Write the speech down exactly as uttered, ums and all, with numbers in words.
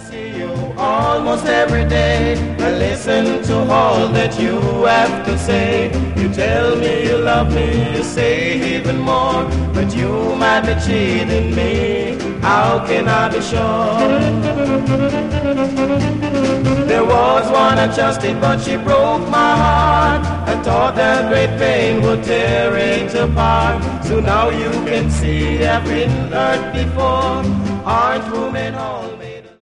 see you almost every day. I listen to all that you have to say. You tell me you love me, you say even more, but you might be cheating me. How can I be sure? There was one I trusted, but she broke my heart. I thought that great pain would tear it apart. So now you can see I've been hurt before. Aren't women all